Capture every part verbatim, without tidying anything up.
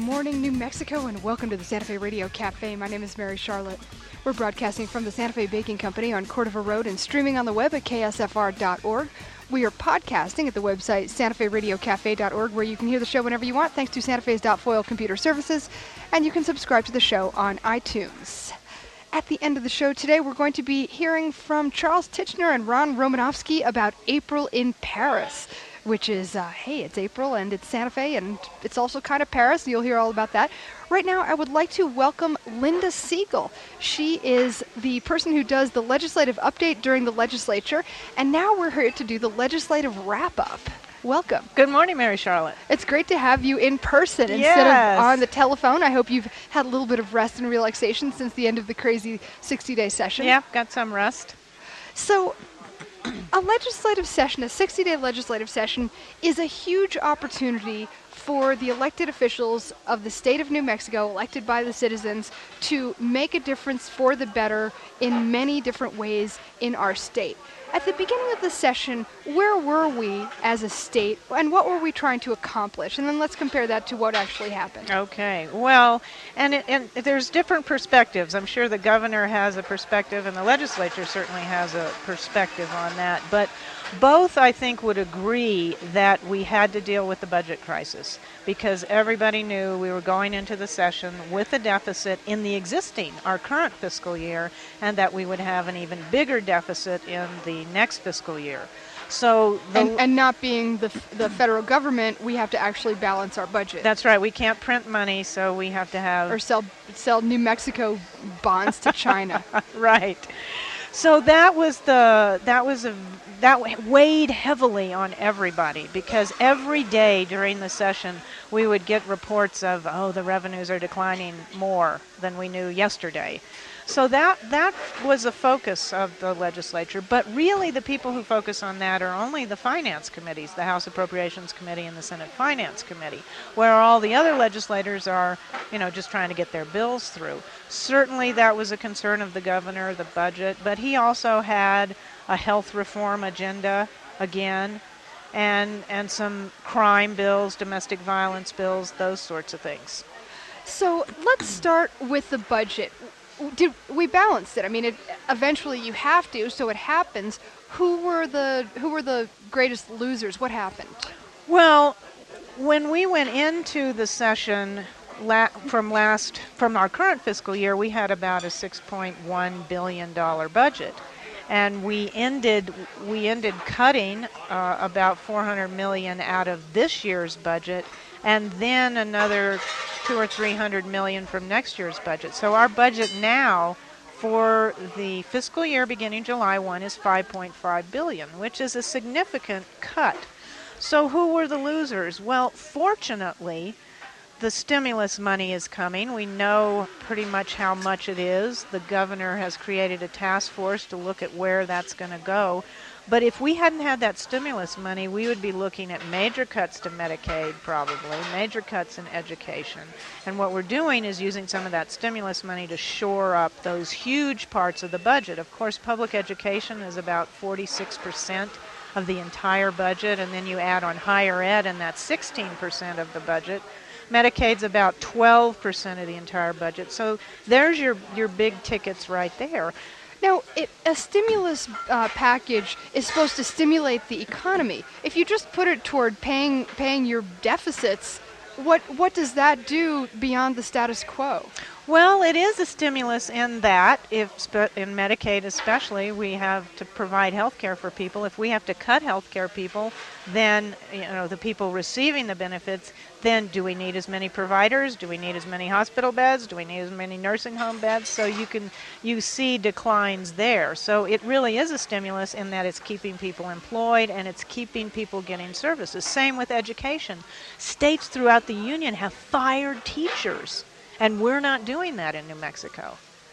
morning, New Mexico, and welcome to the Santa Fe Radio Cafe. My name is Mary Charlotte. We're broadcasting from the Santa Fe Baking Company on Cordova Road and streaming on the web at K S F R dot org. We are podcasting at the website Santa Fe Radio Cafe dot org, where you can hear the show whenever you want, thanks to Santa Fe's Foil Computer Services, and you can subscribe to the show on iTunes. At the end of the show today, we're going to be hearing from Charles Tichenor and Ron Romanofsky about April in Paris, which is, uh, hey, it's April and it's Santa Fe and it's also kind of Paris. You'll hear all about that. Right now, I would like to welcome Linda Siegel. She is the person who does the legislative update during the legislature, and now we're here to do the legislative wrap-up. Welcome. Good morning, Mary Charlotte. It's great to have you in person yes. instead of on the telephone. I hope you've had a little bit of rest and relaxation since the end of the crazy sixty-day session. Yeah, got some rest. So, a legislative session, a sixty-day legislative session, is a huge opportunity for the elected officials of the state of New Mexico, elected by the citizens, to make a difference for the better in many different ways in our state. At the beginning of the session, where were we as a state, and what were we trying to accomplish? And then let's compare that to what actually happened. Okay. Well, and, it, and there's different perspectives. I'm sure the governor has a perspective, and the legislature certainly has a perspective on that. But both, I think, would agree that we had to deal with the budget crisis because everybody knew we were going into the session with a deficit in the existing, our current fiscal year, and that we would have an even bigger deficit in the next fiscal year. So the and, and not being the the federal government, we have to actually balance our budget. That's right. We can't print money, so we have to have or sell sell New Mexico bonds to China. Right. So that was the that was a that weighed heavily on everybody because every day during the session we would get reports of, oh, the revenues are declining more than we knew yesterday. So that that was a focus of the legislature, but really the people who focus on that are only the finance committees, the House Appropriations Committee and the Senate Finance Committee, where all the other legislators are, you know, just trying to get their bills through. Certainly that was a concern of the governor, the budget, but he also had a health reform agenda again, and and some crime bills, domestic violence bills, those sorts of things. So let's start with the budget. Did we balanced it? I mean, it, eventually you have to, so it happens. Who were the who were the greatest losers? What happened? Well, when we went into the session la- from last from our current fiscal year, we had about a six point one billion dollars budget, and we ended we ended cutting uh, about four hundred million dollars out of this year's budget, and then another two or three hundred million from next year's budget. So our budget now for the fiscal year beginning July first is five point five billion dollars, which is a significant cut. So who were the losers? Well, fortunately, the stimulus money is coming. We know pretty much how much it is. The governor has created a task force to look at where that's going to go. But if we hadn't had that stimulus money, we would be looking at major cuts to Medicaid, probably, major cuts in education. And what we're doing is using some of that stimulus money to shore up those huge parts of the budget. Of course, public education is about forty-six percent of the entire budget, and then you add on higher ed, and that's sixteen percent of the budget. Medicaid's about twelve percent of the entire budget. So there's your, your big tickets right there. Now, it, a stimulus uh, package is supposed to stimulate the economy. If you just put it toward paying paying your deficits, what what does that do beyond the status quo? Well, it is a stimulus in that, if spe- in Medicaid especially, we have to provide health care for people. If we have to cut health care people, then, you know, the people receiving the benefits, then do we need as many providers? Do we need as many hospital beds? Do we need as many nursing home beds? So you can, you see declines there. So it really is a stimulus in that it's keeping people employed and it's keeping people getting services. Same with education. States throughout the union have fired teachers. And we're not doing that in New Mexico.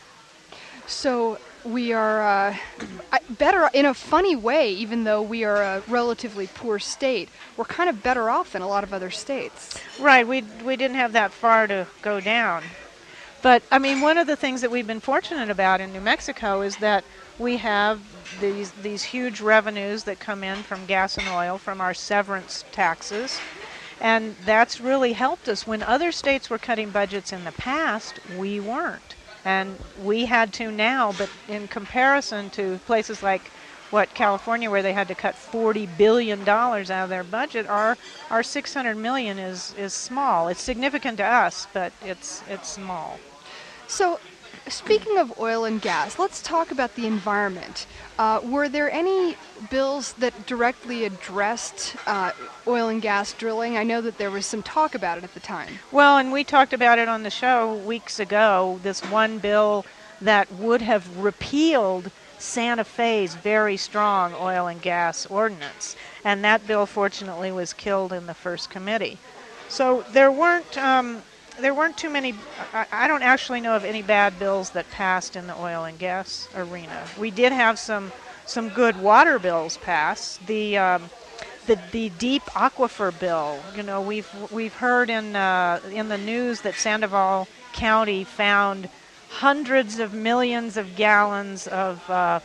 So we are uh, better, in a funny way, even though we are a relatively poor state, we're kind of better off than a lot of other states. Right, we we didn't have that far to go down. But, I mean, one of the things that we've been fortunate about in New Mexico is that we have these these huge revenues that come in from gas and oil, from our severance taxes. And that's really helped us. When other states were cutting budgets in the past, we weren't. And we had to now, but in comparison to places like what California, where they had to cut forty billion dollars out of their budget, our our six hundred million dollars is is small. It's significant to us, but it's it's small. So, speaking of oil and gas, let's talk about the environment. Uh, were there any bills that directly addressed uh, oil and gas drilling? I know that there was some talk about it at the time. Well, and we talked about it on the show weeks ago, this one bill that would have repealed Santa Fe's very strong oil and gas ordinance. And that bill, fortunately, was killed in the first committee. So there weren't... Um, There weren't too many, I, I don't actually know of any bad bills that passed in the oil and gas arena. We did have some some good water bills pass. The um, the the deep aquifer bill, you know, we've we've heard in uh, in the news that Sandoval County found hundreds of millions of gallons of uh,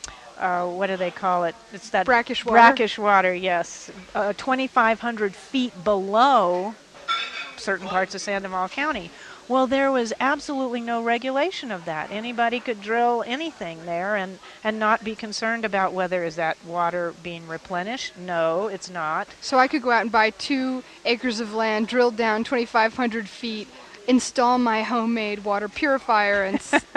uh, what do they call it? It's that brackish water. Brackish water, yes, uh, twenty-five hundred feet below certain parts of Sandoval County. Well, there was absolutely no regulation of that. Anybody could drill anything there and, and not be concerned about whether is that water being replenished. No, it's not. So I could go out and buy two acres of land, drill down twenty-five hundred feet, install my homemade water purifier, and s-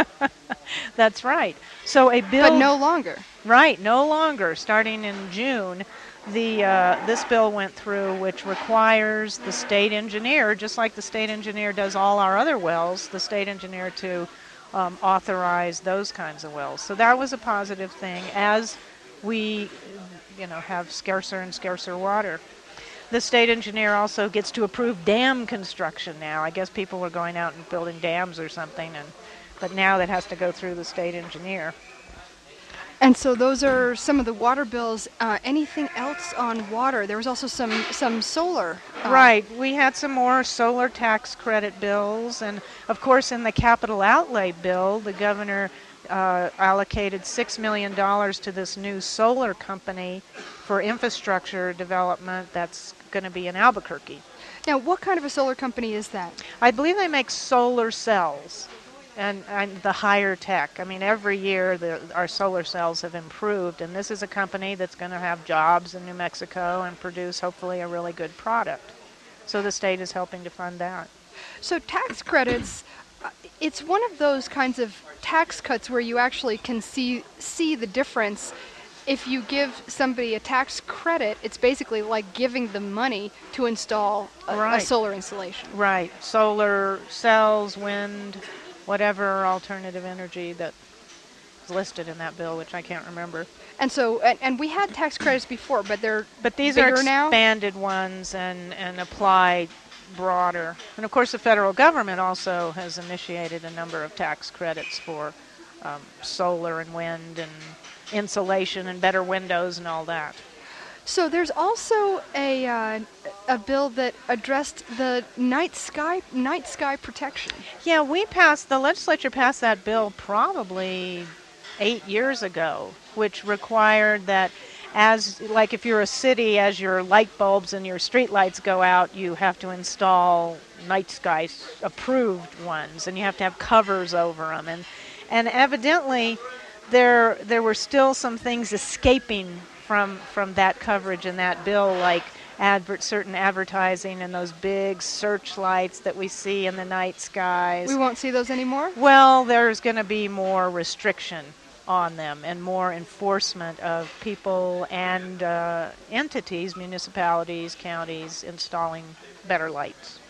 That's right. So a bill... But no longer. Right, no longer. Starting in June, the uh, this bill went through, which requires the state engineer, just like the state engineer does all our other wells, the state engineer to um, authorize those kinds of wells. So that was a positive thing as we, you know, have scarcer and scarcer water. The state engineer also gets to approve dam construction now. I guess people were going out and building dams or something, and but now that has to go through the state engineer. And so those are some of the water bills. Uh, anything else on water? There was also some, some solar. Uh, right. We had some more solar tax credit bills. And, of course, in the capital outlay bill, the governor uh, allocated six million dollars to this new solar company for infrastructure development that's going to be in Albuquerque. Now, what kind of a solar company is that? I believe they make solar cells. And, and the higher tech. I mean, every year the, our solar cells have improved, and this is a company that's going to have jobs in New Mexico and produce, hopefully, a really good product. So the state is helping to fund that. So tax credits, uh, it's one of those kinds of tax cuts where you actually can see see the difference. If you give somebody a tax credit, it's basically like giving them money to install a, right. a solar installation. Right. Solar cells, wind, whatever alternative energy that is listed in that bill, which I can't remember. And so, and, and we had tax credits before, but they're but these bigger are now? expanded ones and, and apply broader. And of course, the federal government also has initiated a number of tax credits for um, solar and wind and insulation and better windows and all that. So there's also a uh, a bill that addressed the night sky night sky protection. Yeah, we passed, the legislature passed that bill probably eight years ago, which required that as, like if you're a city, as your light bulbs and your street lights go out, you have to install night sky approved ones, and you have to have covers over them. And, and evidently there there were still some things escaping from from that coverage in that bill, like advert certain advertising and those big searchlights that we see in the night skies. We won't see those anymore? Well, there's going to be more restriction on them and more enforcement of people and uh, entities, municipalities, counties, installing better lights.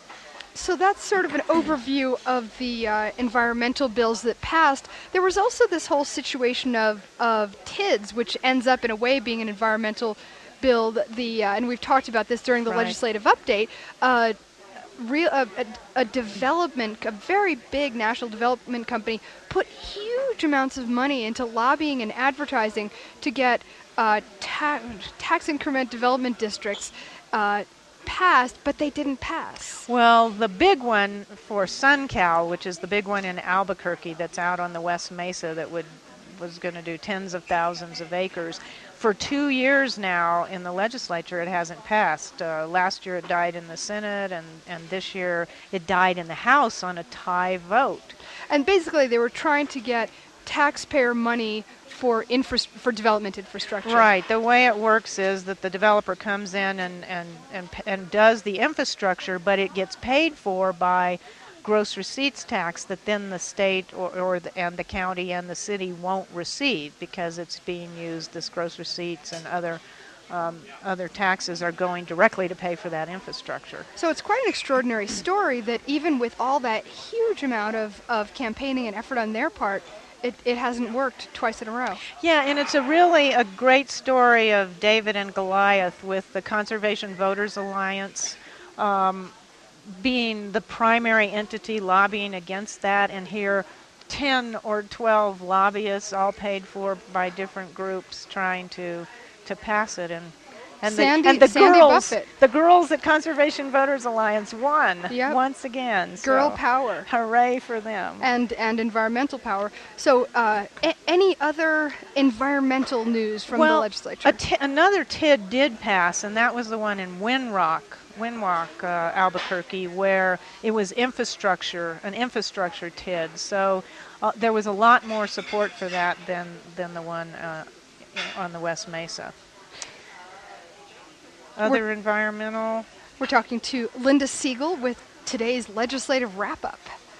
So that's sort of an overview of the uh, environmental bills that passed. There was also this whole situation of, of T I D S, which ends up in a way being an environmental bill. The uh, and we've talked about this during the Right. legislative update. Uh, real a, a, a development, a very big national development company, put huge amounts of money into lobbying and advertising to get uh, ta- tax increment development districts Uh, passed, but they didn't pass. Well, the big one for SunCal, which is the big one in Albuquerque that's out on the West Mesa that would was going to do tens of thousands of acres. For two years now in the legislature, it hasn't passed. Uh, last year it died in the Senate, and, and this year it died in the House on a tie vote. And basically they were trying to get taxpayer money for infra- for development infrastructure. Right. The way it works is that the developer comes in and, and, and, and does the infrastructure, but it gets paid for by gross receipts tax that then the state or, or the, and the county and the city won't receive, because it's being used, this gross receipts and other um, other taxes are going directly to pay for that infrastructure. So it's quite an extraordinary story that even with all that huge amount of, of campaigning and effort on their part, it, it hasn't worked twice in a row. Yeah, and it's a really a great story of David and Goliath, with the Conservation Voters Alliance um, being the primary entity lobbying against that, and here ten or twelve lobbyists, all paid for by different groups, trying to to pass it. And and Sandy, the, and the Sandy girls, Buffett. the girls at Conservation Voters Alliance won Yep. once again. Girl so power. Hooray for them. And and environmental power. So uh, a- any other environmental news from well, the legislature? a t- another T I D did pass, and that was the one in Winrock, Winrock, uh, Albuquerque, where it was infrastructure, an infrastructure T I D. So uh, there was a lot more support for that than than the one uh, on the West Mesa. Other We're- environmental. We're talking to Linda Siegel with today's legislative wrap-up.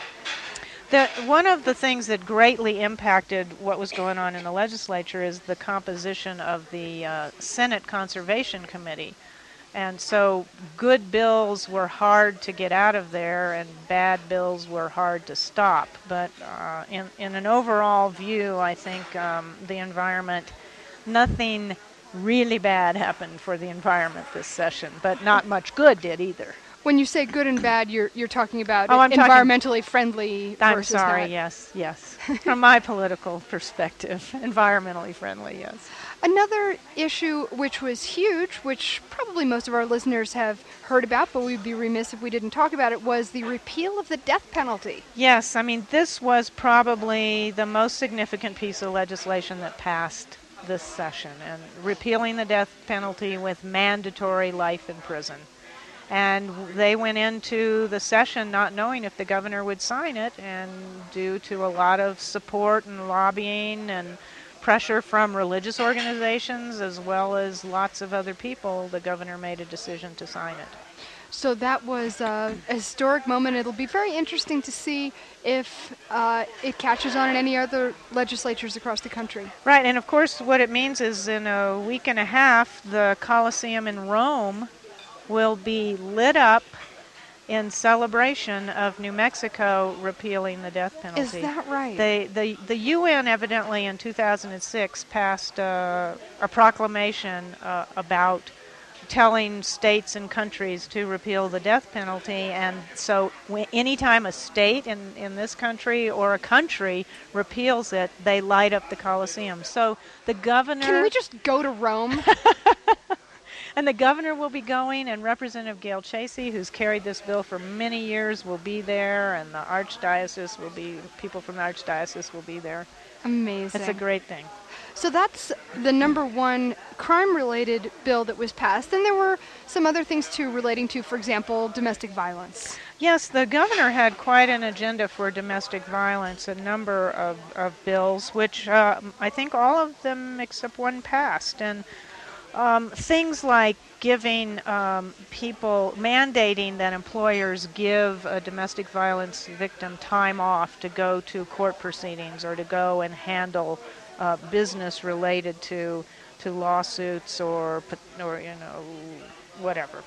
The, one of the things that greatly impacted what was going on in the legislature is the composition of the uh, Senate Conservation Committee. And so good bills were hard to get out of there, and bad bills were hard to stop. But uh, in, in an overall view, I think um, the environment, nothing really bad happened for the environment this session, but not much good did either. When you say good and bad, you're you're talking about Oh, I'm talking- environmentally friendly I'm versus sorry, not. yes, yes. From my political perspective, environmentally friendly, yes. Another issue which was huge, which probably most of our listeners have heard about, but we'd be remiss if we didn't talk about it, was the repeal of the death penalty. Yes, I mean, this was probably the most significant piece of legislation that passed this session, and repealing the death penalty with mandatory life in prison. And they went into the session not knowing if the governor would sign it, and due to a lot of support and lobbying and pressure from religious organizations as well as lots of other people, the governor made a decision to sign it. So that was uh, a historic moment. It'll be very interesting to see if uh, it catches on in any other legislatures across the country. Right, and of course what it means is in a week and a half, the Colosseum in Rome will be lit up in celebration of New Mexico repealing the death penalty. Is that right? They, the, the U N evidently in two thousand six passed uh, a proclamation uh, about telling states and countries to repeal the death penalty, and so w- anytime a state in, in this country or a country repeals it, they light up the Colosseum. So the governor... Can we just go to Rome? And the governor will be going, and Representative Gail Chasey, who's carried this bill for many years, will be there, and the archdiocese will be, people from the archdiocese will be there. Amazing. It's a great thing. So that's the number one crime-related bill that was passed. And there were some other things, too, relating to, for example, domestic violence. Yes, the governor had quite an agenda for domestic violence, a number of, of bills, which uh, I think all of them except one passed. And um, things like giving um, people, mandating that employers give a domestic violence victim time off to go to court proceedings or to go and handle Uh, business related to to lawsuits or or you know whatever.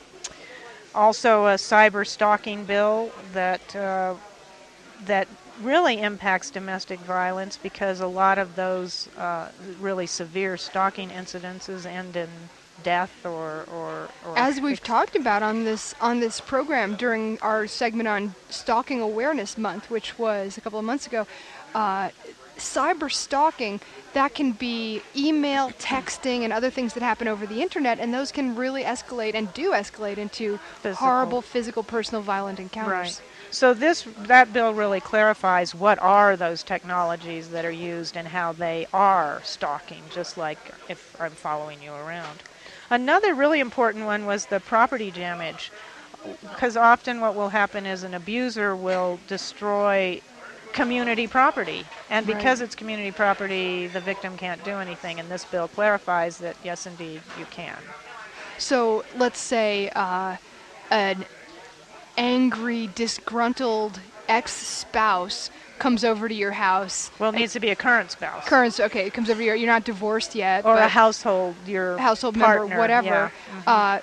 Also, a cyber stalking bill that uh, that really impacts domestic violence, because a lot of those uh, really severe stalking incidences end in death or or, or As we've talked about on this on this program during our segment on Stalking Awareness Month, which was a couple of months ago. Uh, cyber stalking, that can be email, texting, and other things that happen over the internet, and those can really escalate and do escalate into Physical. horrible physical, personal, violent encounters. Right. So this that bill really clarifies what are those technologies that are used and how they are stalking, just like if I'm following you around. Another really important one was the property damage, because often what will happen is an abuser will destroy community property, and because Right. it's community property, the victim can't do anything, and this bill clarifies that yes, indeed, you can. So let's say uh, an angry, disgruntled ex-spouse comes over to your house. Well, it needs to be a current spouse. Current, okay, comes over here. You're not divorced yet, Or but a household, your household partner, member, whatever, yeah. Mm-hmm. uh,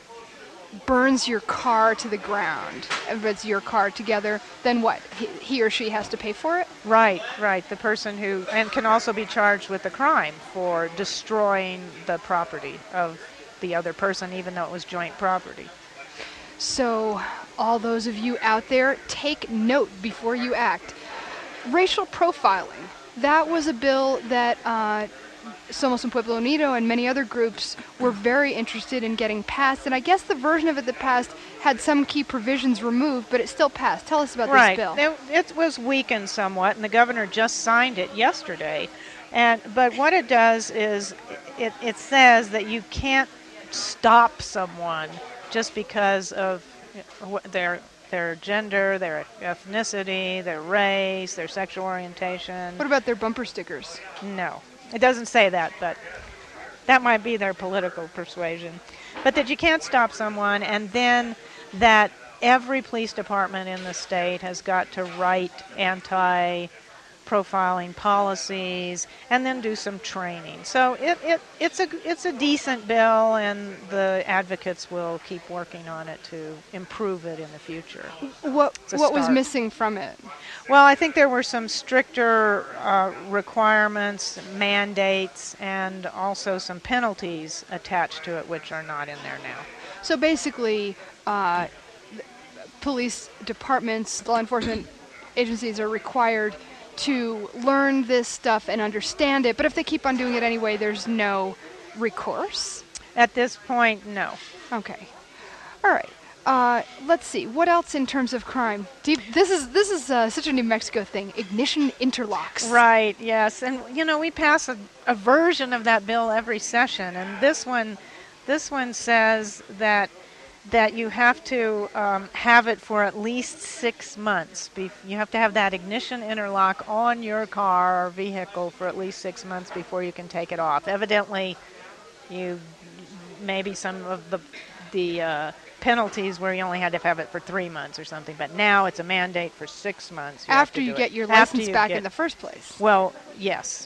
burns your car to the ground. If it's your car together, then what? He, he or she has to pay for it? Right, right. The person who, and can also be charged with a crime for destroying the property of the other person, even though it was joint property. So, all those of you out there, take note before you act. Racial profiling. That was a bill that uh, Somos en Pueblo Unido and many other groups were very interested in getting passed. And I guess the version of it that passed had some key provisions removed, but it still passed. Tell us about right. this bill. It, it was weakened somewhat, and the governor just signed it yesterday. And but what it does is it, it says that you can't stop someone just because of their their gender, their ethnicity, their race, their sexual orientation. What about their bumper stickers? No, it doesn't say that, but that might be their political persuasion. But that you can't stop someone, and then that every police department in the state has got to write anti-profiling policies and then do some training. So it, it it's a it's a decent bill, and the advocates will keep working on it to improve it in the future. What It's a what was start. missing from it? Well, I think there were some stricter uh, requirements, mandates, and also some penalties attached to it, which are not in there now. So basically, uh, th- police departments, law enforcement agencies are required to learn this stuff and understand it, but if they keep on doing it anyway, there's no recourse? At this point, no. Okay. All right. Uh, let's see. What else in terms of crime? Do you, this is this is uh, such a New Mexico thing. Ignition interlocks. Right, yes. And, you know, we pass a, a version of that bill every session, and this one this one says that that you have to um, have it for at least six months. Be- you have to have that ignition interlock on your car or vehicle for at least six months before you can take it off. Evidently, you maybe some of the the uh, penalties where you only had to have it for three months or something, but now it's a mandate for six months. You have After to you do get it. your After license you back get- in the first place. Well, yes.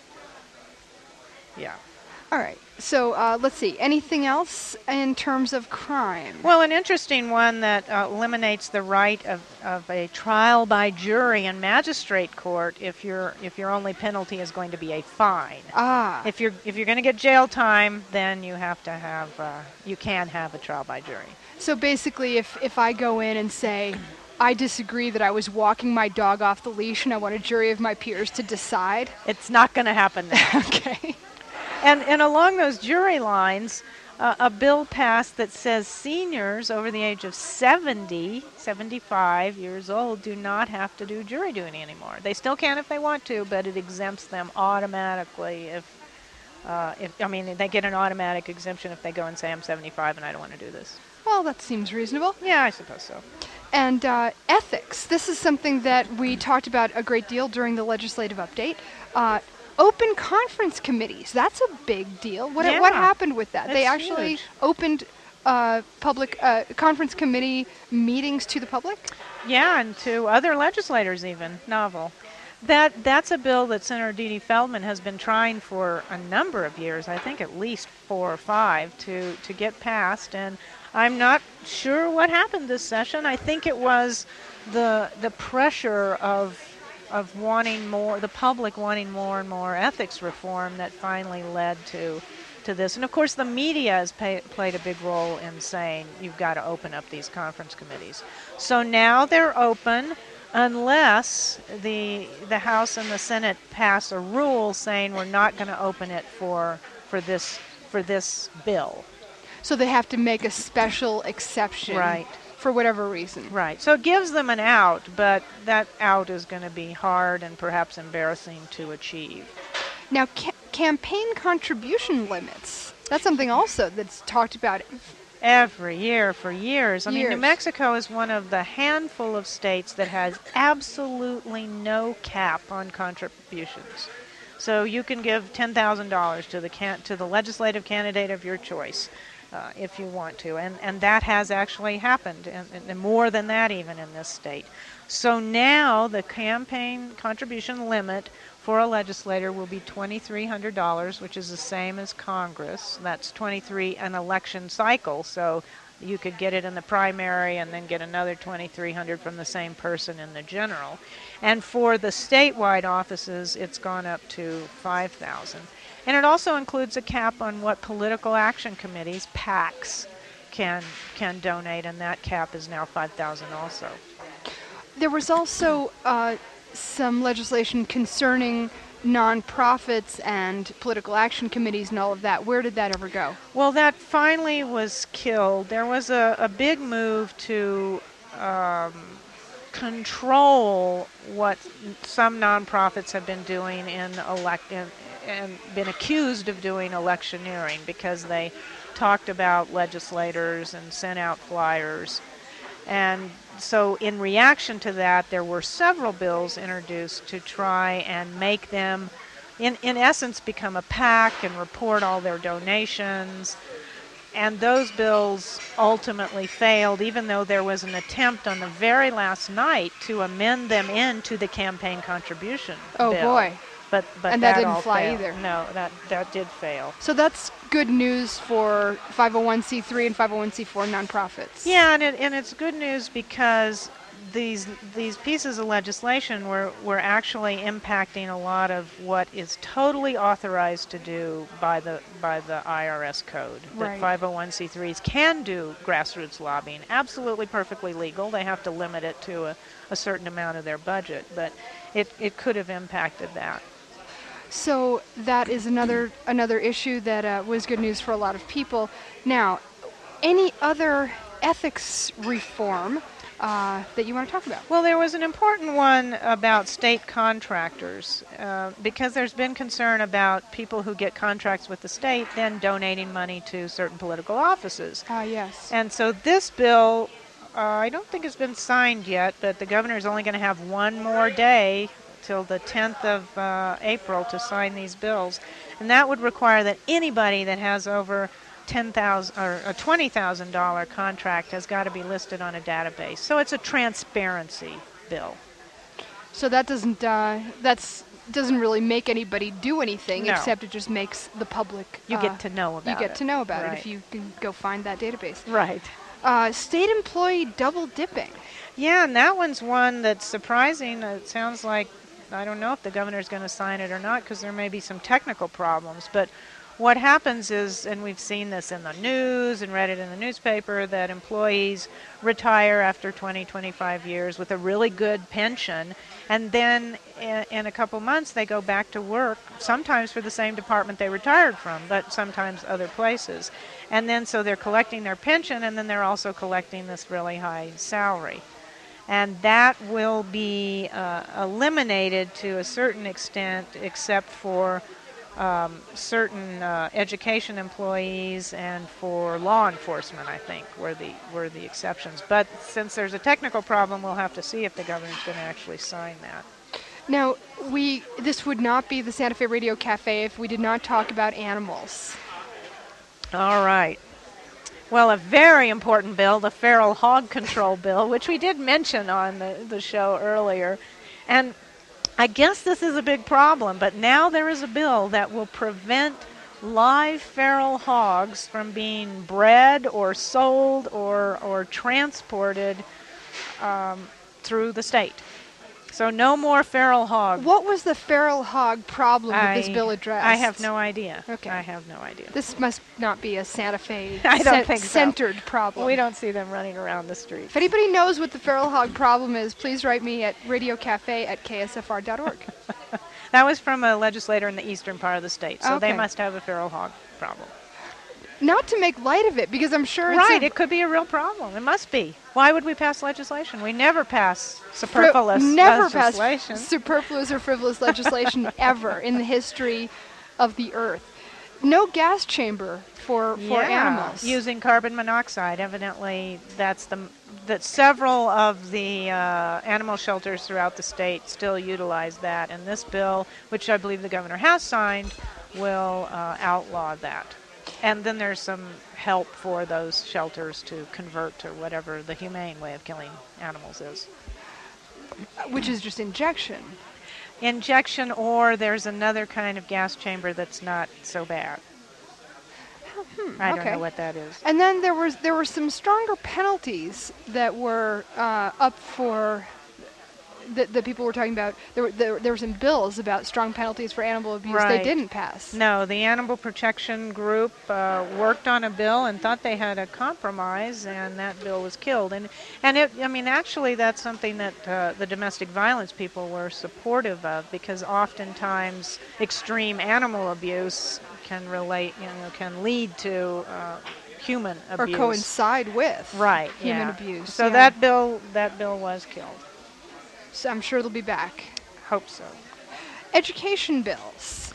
Yeah. All right. So uh, let's see. Anything else in terms of crime? Well, an interesting one that uh, eliminates the right of, of a trial by jury in magistrate court if your if your only penalty is going to be a fine. Ah. If you're if you're going to get jail time, then you have to have uh, you can have a trial by jury. So basically, if, if I go in and say, I disagree that I was walking my dog off the leash and I want a jury of my peers to decide. It's not going to happen now. Okay. And and along those jury lines, uh, a bill passed that says seniors over the age of seventy, seventy-five years old do not have to do jury duty anymore. They still can if they want to, but it exempts them automatically if, uh, if I mean, they get an automatic exemption if they go and say, I'm seventy-five and I don't want to do this. Well, that seems reasonable. Yeah, I suppose so. And uh, ethics. This is something that we talked about a great deal during the legislative update. Uh, open conference committees. That's a big deal. What Yeah. what happened with that? They It's actually huge. opened uh, public uh, conference committee meetings to the public? Yeah, and to other legislators even. Novel. That that's a bill that Senator Dee Dee Feldman has been trying for a number of years, I think at least four or five, to, to get passed. And I'm not sure what happened this session. I think it was the the pressure of of wanting more, the public wanting more and more ethics reform that finally led to to this. And of course, the media has pay, played a big role in saying you've got to open up these conference committees. So now they're open, unless the the House and the Senate pass a rule saying we're not going to open it for for this for this bill. So they have to make a special exception Right. for whatever reason. Right. So it gives them an out, but that out is going to be hard and perhaps embarrassing to achieve. Now, ca- campaign contribution limits. That's something also that's talked about every year for years. I years. mean, New Mexico is one of the handful of states that has absolutely no cap on contributions. So you can give ten thousand dollars to the can- to the legislative candidate of your choice uh, if you want to. And, and that has actually happened, and, and more than that even in this state. So now the campaign contribution limit for a legislator will be twenty-three hundred dollars, which is the same as Congress. That's twenty-three an election cycle, so you could get it in the primary and then get another twenty-three hundred dollars from the same person in the general. And for the statewide offices, it's gone up to five thousand dollars. And it also includes a cap on what political action committees, PACs, can can donate, and that cap is now five thousand dollars also. There was also uh, some legislation concerning nonprofits and political action committees and all of that. Where did that ever go? Well, that finally was killed. There was a, a big move to um, control what some nonprofits have been doing in elect in, and been accused of doing electioneering, because they talked about legislators and sent out flyers. And so in reaction to that, there were several bills introduced to try and make them, in, in essence, become a PAC and report all their donations. And those bills ultimately failed, even though there was an attempt on the very last night to amend them into the campaign contribution Oh, bill. boy. But, but And that that didn't all fly failed. either. No, that, that did fail. So that's good news for five oh one c three and five oh one c four nonprofits. Yeah, and, it, and it's good news because these these pieces of legislation were, were actually impacting a lot of what is totally authorized to do by the by the I R S code. Right. That five oh one c threes can do grassroots lobbying, absolutely perfectly legal. They have to limit it to a, a certain amount of their budget, but it, it could have impacted that. So that is another another issue that uh, was good news for a lot of people. Now, any other ethics reform uh, that you want to talk about? Well, there was an important one about state contractors, uh, because there's been concern about people who get contracts with the state then donating money to certain political offices. Ah, yes. And so this bill, uh, I don't think it's been signed yet, but the governor is only going to have one more day till the tenth of uh, April to sign these bills. And that would require that anybody that has over ten thousand dollars or a twenty thousand dollars contract has got to be listed on a database. So it's a transparency bill. So that doesn't uh, that's doesn't really make anybody do anything, No. except it just makes the public. You uh, get to know about it. You get to know about Right. it if you can go find that database. Right. Uh, state employee double dipping. Yeah, and that one's one that's surprising. It sounds like, I don't know if the governor's going to sign it or not, because there may be some technical problems. But what happens is, and we've seen this in the news and read it in the newspaper, that employees retire after twenty, twenty-five years with a really good pension, and then in, in a couple months they go back to work, sometimes for the same department they retired from, but sometimes other places. And then so they're collecting their pension, and then they're also collecting this really high salary. And that will be uh, eliminated to a certain extent, except for um, certain uh, education employees and for law enforcement, I think, were the were the exceptions. But since there's a technical problem, we'll have to see if the governor's going to actually sign that. Now, we this would not be the Santa Fe Radio Cafe if we did not talk about animals. All right. Well, a very important bill, the feral hog control bill, which we did mention on the, the show earlier. And I guess this is a big problem, but now there is a bill that will prevent live feral hogs from being bred or sold or, or transported um, through the state. So no more feral hogs. What was the feral hog problem that this bill addressed? I have no idea. Okay. I have no idea. This must not be a Santa Fe I don't cen- think so. centered problem. We don't see them running around the street. If anybody knows what the feral hog problem is, please write me at radiocafe at k s f r dot org. That was from a legislator in the eastern part of the state, so Okay. they must have a feral hog problem. not to make light of it, because I'm sure it's Right, a it could be a real problem. It must be. Why would we pass legislation? We never pass superfluous fri- never legislation. passed superfluous or frivolous legislation ever in the history of the earth. No gas chamber for for yeah, animals. using carbon monoxide. Evidently, that's the that several of the uh, animal shelters throughout the state still utilize that, and this bill, which I believe the governor has signed, will uh, outlaw that. And then there's some help for those shelters to convert to whatever the humane way of killing animals is. Which is just injection. Injection, or there's another kind of gas chamber that's not so bad. Hmm, I okay. don't know what that is. And then there was there were some stronger penalties that were uh, up for that the people were talking about. There were there, there were some bills about strong penalties for animal abuse. Right. They didn't pass. No, the Animal Protection Group uh, worked on a bill and thought they had a compromise, and that bill was killed. And and it, I mean, actually, that's something that uh, the domestic violence people were supportive of, because oftentimes extreme animal abuse can relate, you know, can lead to uh, human abuse Or coincide with right human yeah. abuse. So yeah. that bill that bill was killed. So I'm sure they'll be back. Hope so. Education bills.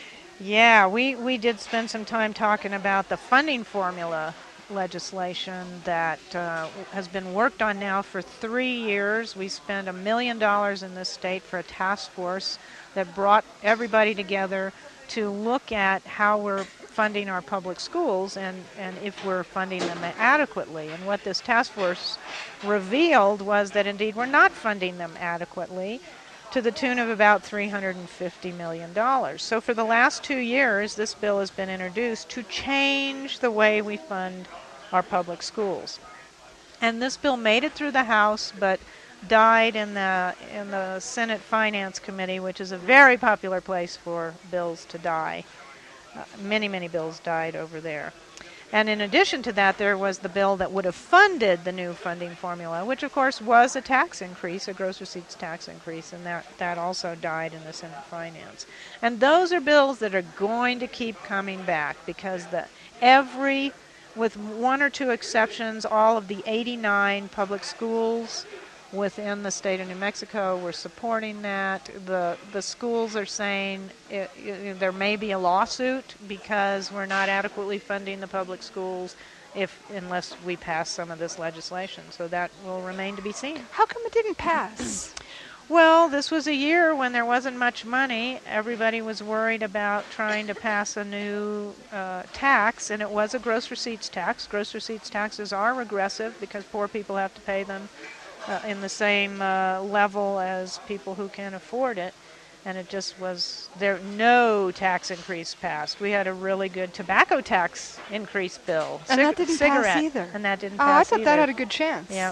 Yeah, we, we did spend some time talking about the funding formula legislation that uh, has been worked on now for three years. We spent a million dollars in this state for a task force that brought everybody together to look at how we're funding our public schools and, and if we're funding them adequately. And what this task force revealed was that indeed we're not funding them adequately, to the tune of about three hundred fifty million dollars. So for the last two years, this bill has been introduced to change the way we fund our public schools. And this bill made it through the House, but died in the in the Senate Finance Committee, which is a very popular place for bills to die. Uh, many, many bills died over there. And in addition to that, there was the bill that would have funded the new funding formula, which of course was a tax increase, a gross receipts tax increase, and that, that also died in the Senate Finance. And those are bills that are going to keep coming back, because the every, with one or two exceptions, all of the eighty-nine public schools within the state of New Mexico were supporting that. The the schools are saying it, it, there may be a lawsuit because we're not adequately funding the public schools if unless we pass some of this legislation. So that will remain to be seen. How come it didn't pass? Well, this was a year when there wasn't much money. Everybody was worried about trying to pass a new uh, tax, and it was a gross receipts tax. Gross receipts taxes are regressive because poor people have to pay them Uh, in the same uh, level as people who can afford it, and it just was there. No tax increase passed. We had a really good tobacco tax increase bill, and Cig- that didn't cigarette, pass either. And that didn't oh, pass I thought either. that had a good chance. Yeah.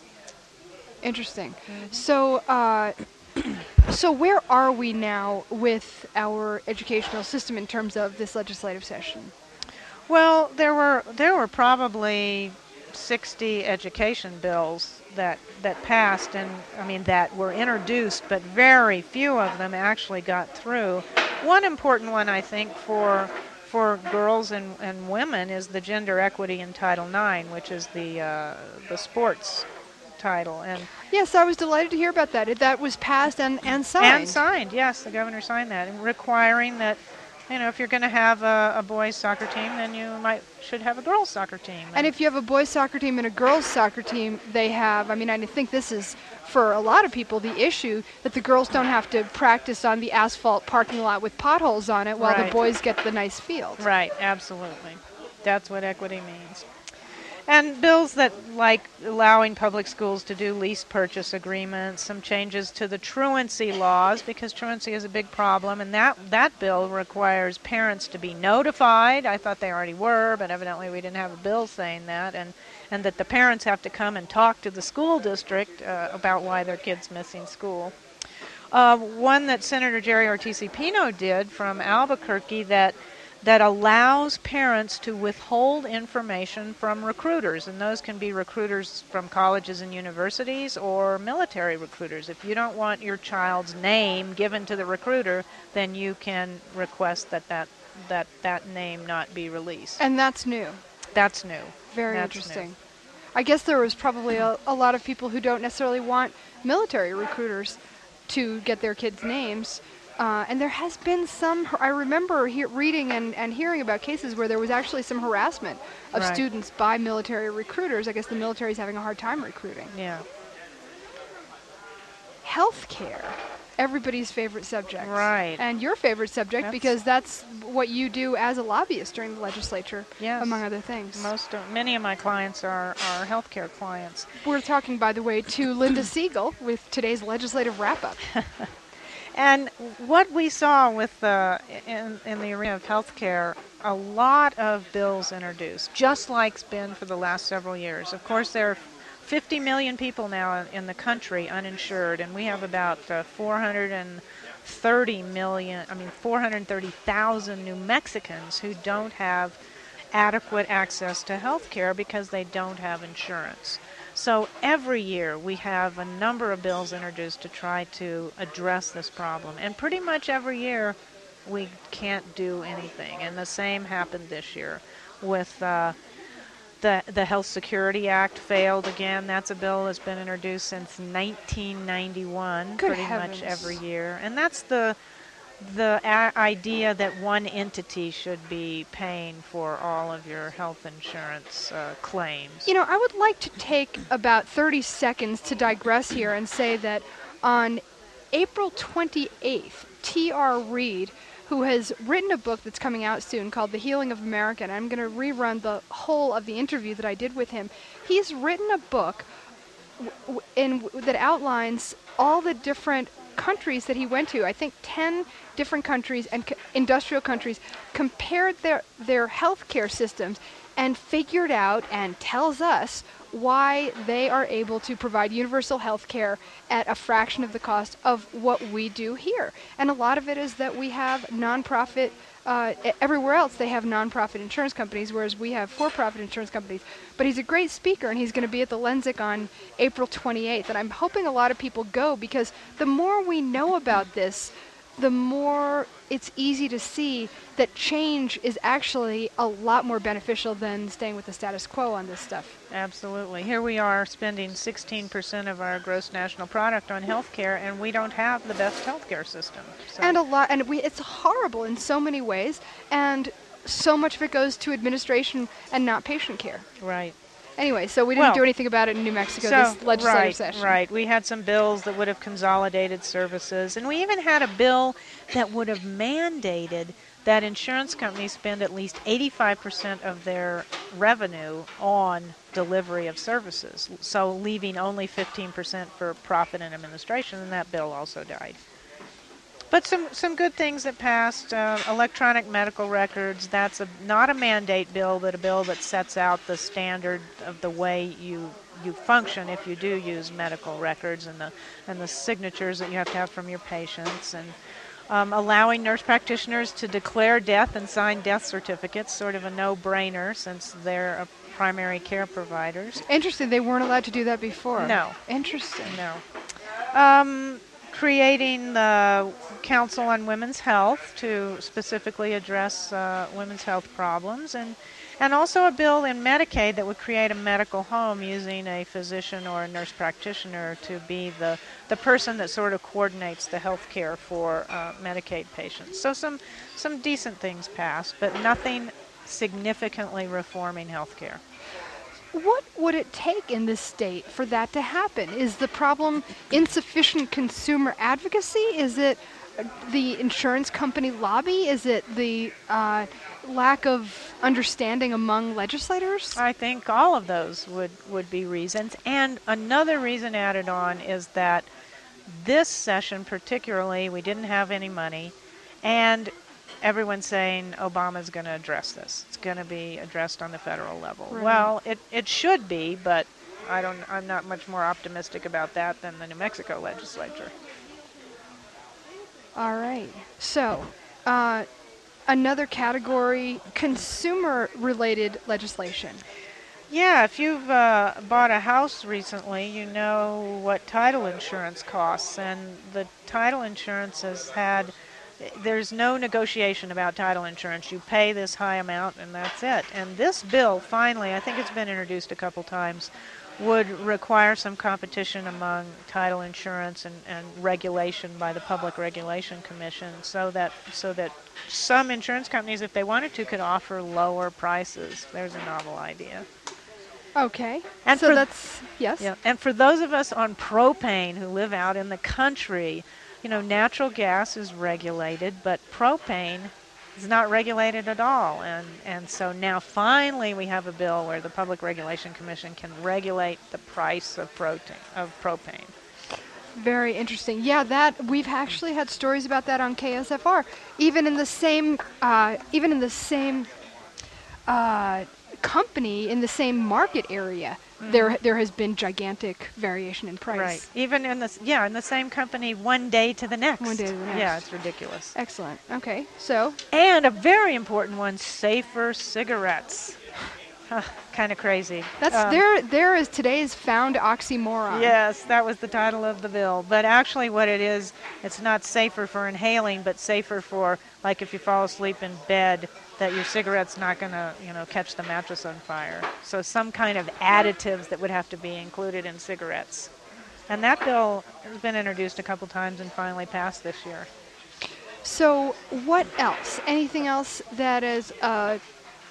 Interesting. Mm-hmm. So, uh, so where are we now with our educational system in terms of this legislative session? Well, there were there were probably sixty education bills that that passed, and I mean that were introduced, but very few of them actually got through. One important one, I think, for for girls and, and women is the gender equity in Title nine, which is the uh, the sports title. And yes, I was delighted to hear about that. It, that was passed and, and signed. And signed, yes, the governor signed that, and requiring that, you know, if you're going to have a, a boys' soccer team, then you might should have a girls' soccer team. And, and if you have a boys' soccer team and a girls' soccer team, they have, I mean, I think this is, for a lot of people, the issue that the girls don't have to practice on the asphalt parking lot with potholes on it while right. the boys get the nice field. Right, absolutely. That's what equity means. And bills that, like allowing public schools to do lease purchase agreements, some changes to the truancy laws, because truancy is a big problem, and that, that bill requires parents to be notified. I thought they already were, but evidently we didn't have a bill saying that, and, and that the parents have to come and talk to the school district uh, about why their kid's missing school. Uh, one that Senator Jerry Ortiz-Pino did from Albuquerque that that allows parents to withhold information from recruiters, and those can be recruiters from colleges and universities or military recruiters. If you don't want your child's name given to the recruiter, then you can request that that that that name not be released. And that's new. That's new. Very That's interesting. new. I guess there was probably a, a lot of people who don't necessarily want military recruiters to get their kids' names. Uh, and there has been some, I remember he- reading and, and hearing about cases where there was actually some harassment of Right. students by military recruiters. I guess the military is having a hard time recruiting. Yeah. Healthcare, everybody's favorite subject. Right. And your favorite subject That's- because that's what you do as a lobbyist during the legislature, Yes. among other things. Most of, many of my clients are, are healthcare clients. We're talking, by the way, to Linda Siegel with today's legislative wrap-up. And what we saw with the in, in the arena of healthcare, a lot of bills introduced, just like it's been for the last several years. Of course, there are fifty million people now in the country uninsured, and we have about uh, four hundred thirty million, I mean four hundred thirty thousand New Mexicans who don't have adequate access to health care because they don't have insurance. So every year we have a number of bills introduced to try to address this problem. And pretty much every year we can't do anything. And the same happened this year with uh, the, the Health Security Act failed again. That's a bill that's been introduced since nineteen ninety-one, Good pretty heavens. much every year. And that's the the a- idea that one entity should be paying for all of your health insurance uh, claims. You know, I would like to take about thirty seconds to digress here and say that on April twenty-eighth, T R Reid, who has written a book that's coming out soon called The Healing of America, and I'm going to rerun the whole of the interview that I did with him. He's written a book w- w- in, w- that outlines all the different countries that he went to. I think ten different countries and c- industrial countries compared their their healthcare systems and figured out and tells us why they are able to provide universal health care at a fraction of the cost of what we do here. And a lot of it is that we have nonprofit, uh, e- everywhere else they have nonprofit insurance companies, whereas we have for-profit insurance companies. But he's a great speaker, and he's going to be at the Lensic on April twenty-eighth. And I'm hoping a lot of people go, because the more we know about this, the more it's easy to see that change is actually a lot more beneficial than staying with the status quo on this stuff. Absolutely. Here we are spending sixteen percent of our gross national product on healthcare, and we don't have the best healthcare system. So. And a lot, and we, it's horrible in so many ways, and so much of it goes to administration and not patient care. Right. Anyway, so we didn't Well, do anything about it in New Mexico So, this legislative right, session. right. We had some bills that would have consolidated services, and we even had a bill that would have mandated that insurance companies spend at least eighty-five percent of their revenue on delivery of services, so leaving only fifteen percent for profit and administration, and that bill also died. But some, some good things that passed, uh, electronic medical records, that's a, not a mandate bill, but a bill that sets out the standard of the way you you function if you do use medical records, and the and the signatures that you have to have from your patients, and um, allowing nurse practitioners to declare death and sign death certificates, sort of a no-brainer since they're a primary care providers. Interesting, they weren't allowed to do that before. No. Interesting. No. Um, creating the Council on Women's Health to specifically address uh, women's health problems, and and also a bill in Medicaid that would create a medical home using a physician or a nurse practitioner to be the, the person that sort of coordinates the health care for uh, Medicaid patients. So some, some decent things passed, but nothing significantly reforming health care. What would it take in this state for that to happen? Is the problem insufficient consumer advocacy? Is it uh, the insurance company lobby? Is it the uh, lack of understanding among legislators? I think all of those would, would be reasons. And another reason added on is that this session particularly, we didn't have any money, and everyone's saying Obama's going to address this. It's going to be addressed on the federal level. Right. Well, it, it should be, but I don't, I'm not much more optimistic about that than the New Mexico legislature. All right. So, uh, another category, consumer-related legislation. Yeah, if you've uh, bought a house recently, you know what title insurance costs, and the title insurance has had there's no negotiation about title insurance. You pay this high amount and that's it. And this bill, finally, I think it's been introduced a couple times, would require some competition among title insurance and, and regulation by the Public Regulation Commission, so that so that some insurance companies, if they wanted to, could offer lower prices. There's a novel idea. Okay. And so for, that's, yes? Yeah, and for those of us on propane who live out in the country, you know, natural gas is regulated, but propane is not regulated at all. And, and so now finally we have a bill where the Public Regulation Commission can regulate the price of protein, of propane. Very interesting. Yeah, that we've actually had stories about that on K S F R. Even in the same, uh, even in the same uh, company, in the same market area, mm-hmm. there there has been gigantic variation in price. Right. Even in the yeah, in the same company, one day to the next. One day to the next. Yeah, it's ridiculous. Excellent. Okay, so and a very important one: safer cigarettes. Huh, kind of crazy. That's um, there. There is today's found oxymoron. Yes, that was the title of the bill. But actually, what it is, it's not safer for inhaling, but safer for, like, if you fall asleep in bed, that your cigarette's not going to, you know, catch the mattress on fire. So some kind of additives that would have to be included in cigarettes. And that bill has been introduced a couple times and finally passed this year. So what else? Anything else that is uh,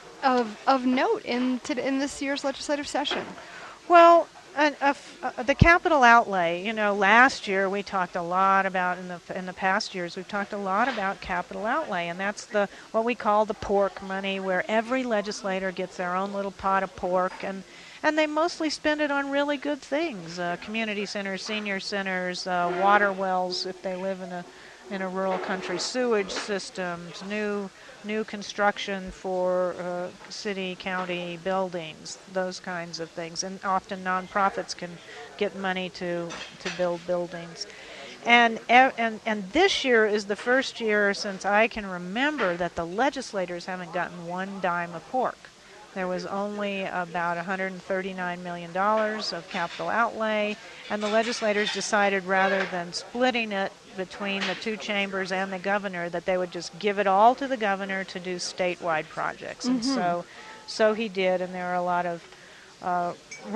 of of note in to, in this year's legislative session? Well, uh, uh, uh, the capital outlay. You know, last year we talked a lot about in the in the past years we've talked a lot about capital outlay, and that's the what we call the pork money, where every legislator gets their own little pot of pork, and and they mostly spend it on really good things: uh, community centers, senior centers, uh, water wells if they live in a in a rural country, sewage systems, new. new construction for uh, city, county buildings, those kinds of things. And often nonprofits can get money to, to build buildings. And, and, and this year is the first year since I can remember that the legislators haven't gotten one dime of pork. There was only about one hundred thirty-nine million dollars of capital outlay, and the legislators decided, rather than splitting it between the two chambers and the governor, that they would just give it all to the governor to do statewide projects. Mm-hmm. And so so he did, and there are a lot of uh,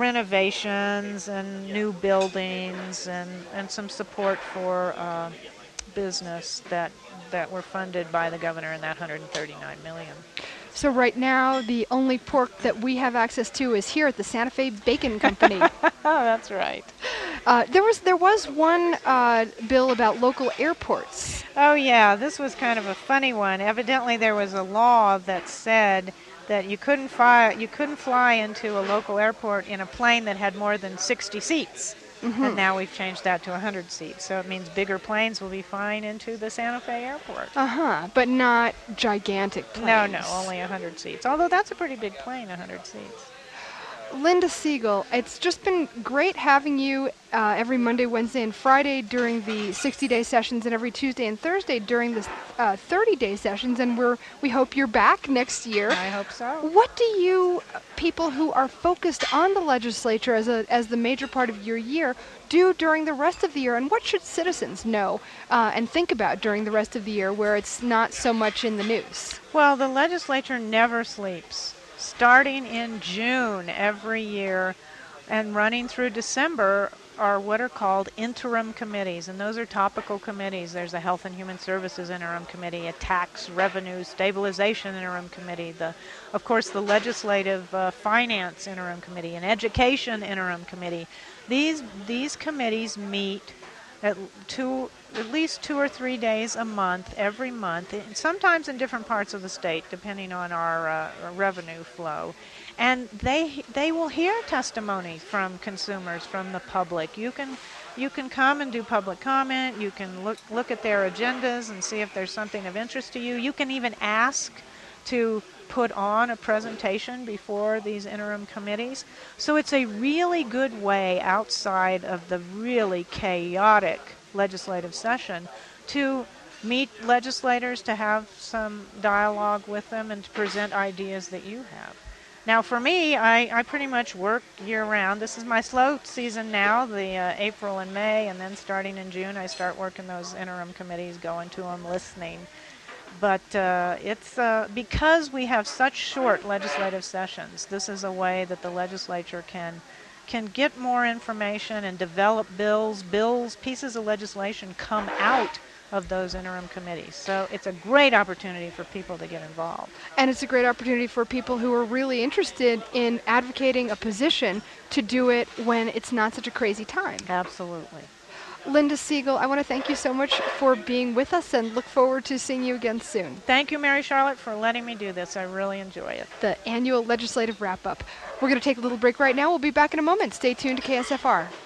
renovations and new buildings and, and some support for uh, business that, that were funded by the governor in that one hundred thirty-nine million dollars. So right now, the only pork that we have access to is here at the Santa Fe Bacon Company. Oh, that's right. Uh, there was there was one uh, bill about local airports. Oh yeah, this was kind of a funny one. Evidently, there was a law that said that you couldn't fly you couldn't fly into a local airport in a plane that had more than sixty seats. Mm-hmm. And now we've changed that to one hundred seats. So it means bigger planes will be flying into the Santa Fe airport. Uh-huh, but not gigantic planes. No, no, only one hundred seats. Although that's a pretty big plane, one hundred seats. Linda Siegel, it's just been great having you uh, every Monday, Wednesday, and Friday during the sixty-day sessions, and every Tuesday and Thursday during the uh, thirty-day sessions. And we're we hope you're back next year. I hope so. What do you people who are focused on the legislature as a as the major part of your year do during the rest of the year, and what should citizens know uh, and think about during the rest of the year where it's not so much in the news? Well, the legislature never sleeps. Starting in June every year and running through December are what are called interim committees, and those are topical committees. There's a Health and Human Services interim committee, a Tax Revenue Stabilization interim committee, the, of course, the Legislative uh, Finance interim committee, an Education interim committee. These these committees meet at two, at least two or three days a month, every month, sometimes in different parts of the state, depending on our uh, revenue flow. And they they will hear testimony from consumers, from the public. You can you can come and do public comment. You can look look at their agendas and see if there's something of interest to you. You can even ask to put on a presentation before these interim committees. So it's a really good way, outside of the really chaotic legislative session, to meet legislators, to have some dialogue with them, and to present ideas that you have. Now for me, I, I pretty much work year-round. This is my slow season now, the uh, April and May, and then starting in June I start working those interim committees, going to them, listening. But uh, it's uh, because we have such short legislative sessions, this is a way that the legislature can can get more information and develop bills. Bills, pieces of legislation come out of those interim committees. So it's a great opportunity for people to get involved. And it's a great opportunity for people who are really interested in advocating a position to do it when it's not such a crazy time. Absolutely. Linda Siegel, I want to thank you so much for being with us and look forward to seeing you again soon. Thank you, Mary Charlotte, for letting me do this. I really enjoy it. The annual legislative wrap-up. We're going to take a little break right now. We'll be back in a moment. Stay tuned to K S F R.